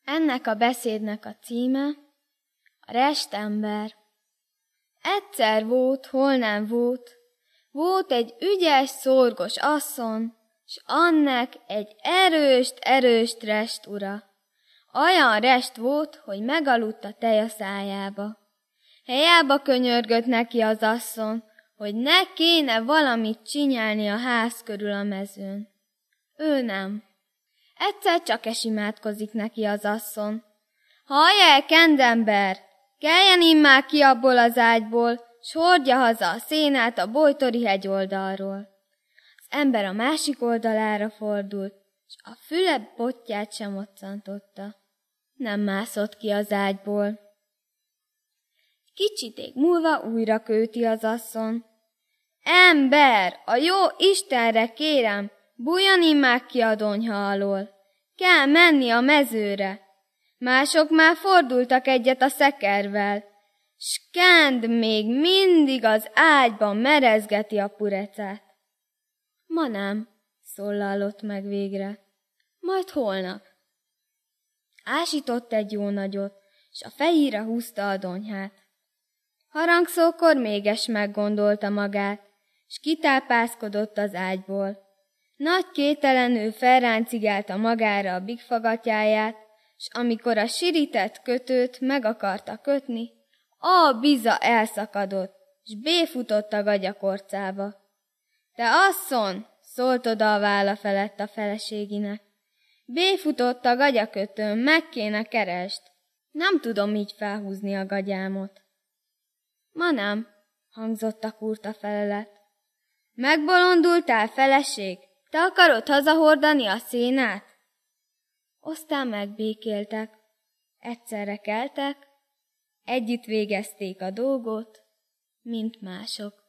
Ennek a beszédnek a címe a restember. Egyszer volt, hol nem volt, volt egy ügyes, szorgos asszony, s annak egy erőst rest ura. Olyan rest volt, hogy megaludt a tej a szájába. Helyába könyörgött neki az asszony, hogy ne kéne valamit csinálni a ház körül a mezőn. Ő nem. Egyszer csak imádkozik neki az asszony. Hallja el, kendember, keljen immár ki abból az ágyból, s hordja haza a szénát a Bojtori hegy oldalról. Az ember a másik oldalára fordult, s a füle botját sem moccantotta. Nem mászott ki az ágyból. Kicsiték múlva újra kőti az asszony. Ember, a jó Istenre kérem, bújjan immár ki a donyha alól. Kell menni a mezőre. Mások már fordultak egyet a szekervel, s kend még mindig az ágyban merezgeti a purecát. Ma nem, szólallott meg végre, majd holnap. Ásított egy jó nagyot, s a fejére húzta a donyhát. Harangszókor méges meggondolta magát, s kitápászkodott az ágyból. Nagy kételenül felráncigálta magára a bigfagatyáját, s amikor a sirített kötőt meg akarta kötni, a biza elszakadott, s béfutott a gagyakorcába. Te asszony, szólt oda a válla felett a feleségének, béfutott a gagyakötőn, meg kéne keresd. Nem tudom így felhúzni a gagyámot. Ma nem, hangzott a kurta felelet. Megbolondultál, feleség? Te akarod hazahordani a szénát? Aztán megbékéltek, egyszerre keltek, együtt végezték a dolgot, mint mások.